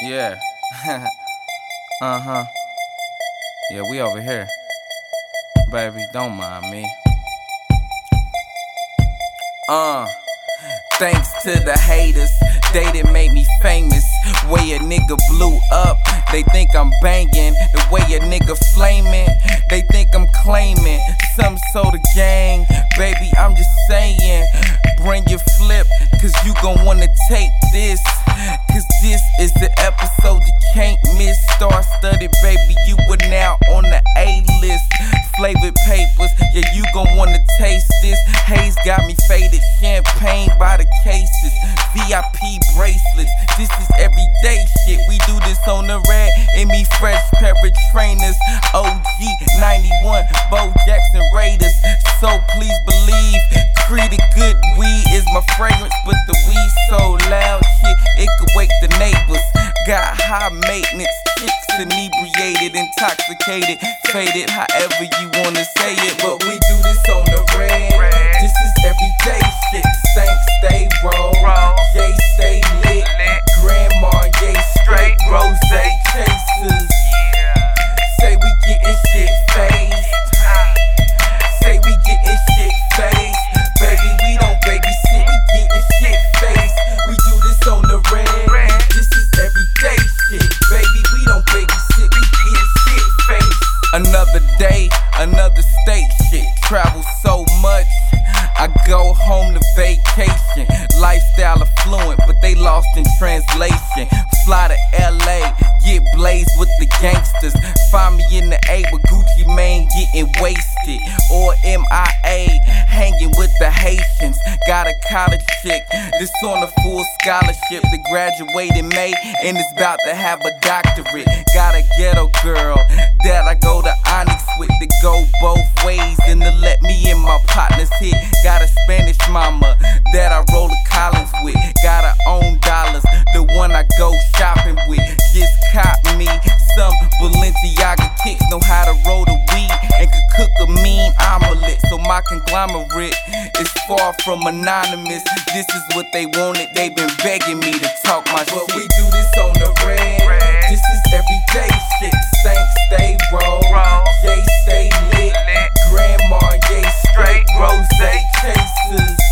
Yeah. Uh-huh. Yeah, we over here. Baby, don't mind me. Thanks to the haters, they done made me famous. Way a nigga blew up, they think I'm banging. The way a nigga flaming, they think I'm claiming some sort of gang. Baby, I'm just saying, bring your flip, cause you gon' wanna take this. Cause this is the episode you can't miss. Star-studded, baby, you are now on the A-list. Flavored papers, yeah, you gon' wanna taste this. Haze got me faded, champagne by the cases. VIP bracelets, this is everyday shit. We do this on the red, in me fresh pair of trainers. OG 91, Bo Jackson Raiders. So please believe, Creed good weed is my fragrance, but the weed so loud, shit, it could wake the neighbors. Got high maintenance, chicks inebriated, intoxicated, faded, however you wanna say it. But we do this on the red. This is everyday shit. Stank stay roll, Jay stay lit, Grandma yay straight, rose chasers. Say we getting shit faced. Say we getting shit faced. Baby, we don't babysit, we getting shit faced. We do this on the red. This is everyday shit. Baby, we don't babysit, we getting shit faced. Another day, another state shit. Travel so much, I go home to vacation. Lifestyle affluent, but they lost in translation. Fly to LA, get blazed with the gangsters. Find me in the A with Gucci Mane getting wasted. Or MIA, hanging with the Haitians. Got a college chick that's on a full scholarship that graduated in May and is about to have a doctorate. Got a ghetto girl that I go to Onyx with to go both ways and to let me and my partners hit. Got a Spanish mama that I roll the Collins with. Got her own dollars, the one I go shopping with. Just cop me some Balenciaga kicks. Know how to roll the weed and could cook a mean omelet. So my conglomerate is far from anonymous. This is what they wanted, they been begging me to talk my shit. But we do this on the red. This is everyday shit. Stank stay roll, Jay stay lit, Grandma yay straight, rose chasers.